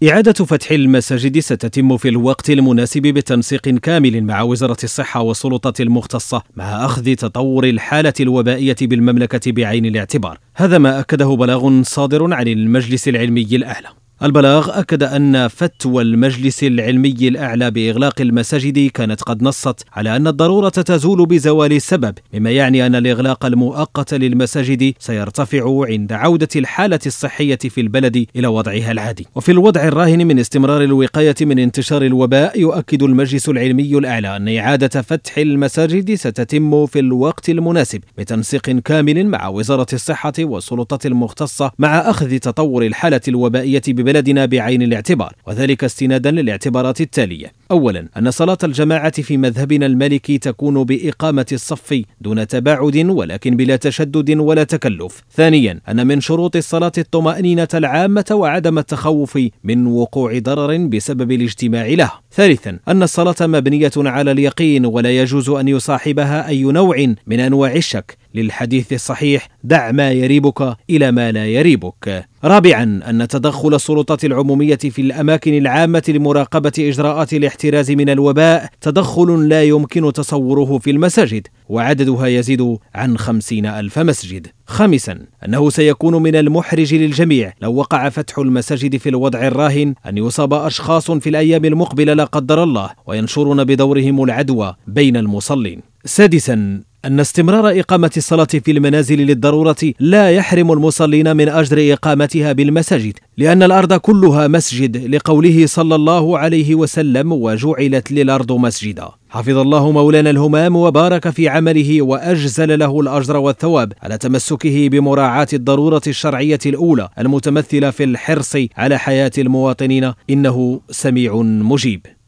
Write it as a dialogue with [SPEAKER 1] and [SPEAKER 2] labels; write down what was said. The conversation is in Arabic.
[SPEAKER 1] إعادة فتح المساجد ستتم في الوقت المناسب بتنسيق كامل مع وزارة الصحة والسلطات المختصة، مع أخذ تطور الحالة الوبائية بالمملكة بعين الاعتبار. هذا ما أكده بلاغ صادر عن المجلس العلمي الأعلى. البلاغ أكد أن فتوى المجلس العلمي الأعلى بإغلاق المساجد كانت قد نصت على أن الضرورة تزول بزوال السبب، مما يعني أن الإغلاق المؤقت للمساجد سيرتفع عند عودة الحالة الصحية في البلد إلى وضعها العادي. وفي الوضع الراهن من استمرار الوقاية من انتشار الوباء، يؤكد المجلس العلمي الأعلى أن إعادة فتح المساجد ستتم في الوقت المناسب بتنسيق كامل مع وزارة الصحة والسلطات المختصة، مع أخذ تطور الحالة الوبائية بلدنا بعين الاعتبار، وذلك استنادا للاعتبارات التالية: أولا، أن صلاة الجماعة في مذهبنا المالكي تكون بإقامة الصف دون تباعد ولكن بلا تشدد ولا تكلف. ثانيا، أن من شروط الصلاة الطمأنينة العامة وعدم التخوف من وقوع ضرر بسبب الاجتماع لها. ثالثا، أن الصلاة مبنية على اليقين ولا يجوز أن يصاحبها أي نوع من أنواع الشك، للحديث الصحيح: دع ما يريبك إلى ما لا يريبك. رابعا، أن تدخل السلطات العمومية في الأماكن العامة لمراقبة إجراءات الاحتراز من الوباء تدخل لا يمكن تصوره في المساجد، وعددها يزيد عن 50,000 مسجد. خامسا، أنه سيكون من المحرج للجميع لو وقع فتح المساجد في الوضع الراهن أن يصاب أشخاص في الأيام المقبلة لا قدر الله وينشرون بدورهم العدوى بين المصلين. سادسا، أن استمرار إقامة الصلاة في المنازل للضرورة لا يحرم المصلين من أجر إقامتها بالمساجد، لأن الأرض كلها مسجد، لقوله صلى الله عليه وسلم: وجعلت للأرض مسجدا. حفظ الله مولانا الهمام وبارك في عمله وأجزل له الأجر والثواب على تمسكه بمراعاة الضرورة الشرعية الأولى المتمثلة في الحرص على حياة المواطنين، إنه سميع مجيب.